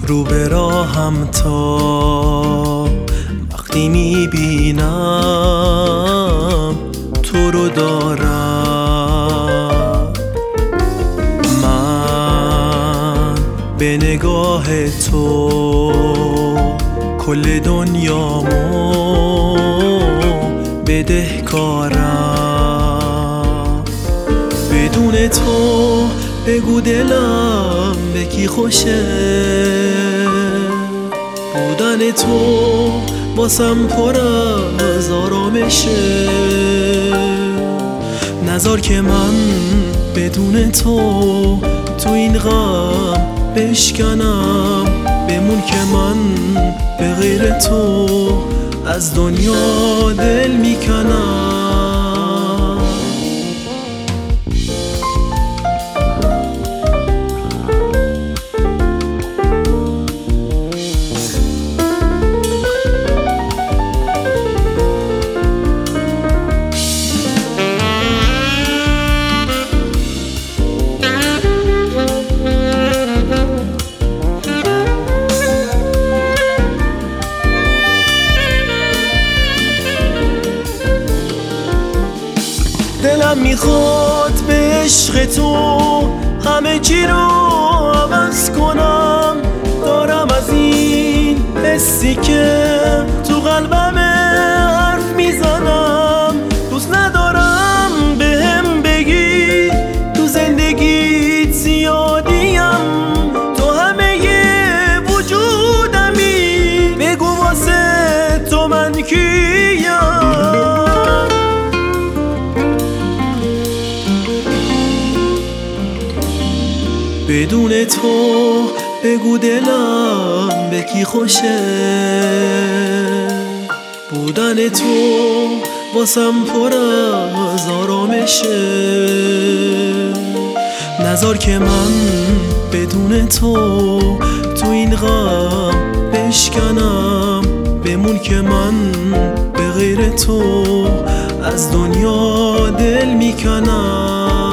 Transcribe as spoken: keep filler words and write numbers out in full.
رو به راهم تا وقتی میبینم تو رو دارم. من به نگاه تو کل دنیامو بدهکارم. بدون تو بگو دلم به کی خوشه، بودن تو واسم پر از آرامشه. نذار که من بدون تو تو این غم بشکنم. بمون که من به غیر تو از دنیا دل میکنم. دلم میخواد به عشق تو همه چی رو عوض کنم. دارم از این حسی که تو قلبم حرف میزنم. دوست ندارم به هم بگی تو زندگیت زیادیم، تو همه وجودمی. بگو واسه تو من کیم. بدون تو بگو دلم به کی خوشه، بودن تو واسم پر از آرامشه. نذار که من بدون تو تو این غم بشکنم. بمون که من به غیر تو از دنیا دل میکنم.